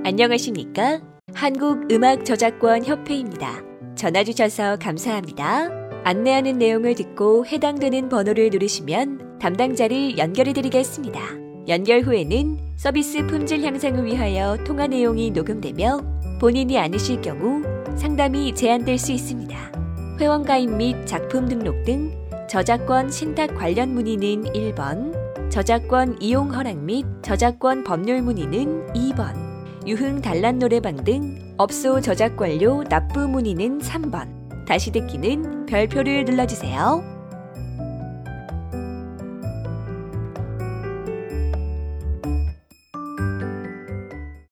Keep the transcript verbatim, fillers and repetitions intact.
안녕하십니까? 한국음악저작권협회입니다. 전화 주셔서 감사합니다. 안내하는 내용을 듣고 해당되는 번호를 누르시면 담당자를 연결해 드리겠습니다. 연결 후에는 서비스 품질 향상을 위하여 통화 내용이 녹음되며 본인이 아니실 경우 상담이 제한될 수 있습니다. 회원 가입 및 작품 등록 등 저작권 신탁 관련 문의는 일 번, 저작권 이용 허락 및 저작권 법률 문의는 이 번, 유흥 단란 노래방 등 업소 저작권료 납부 문의는 삼 번, 다시 듣기는 별표를 눌러주세요.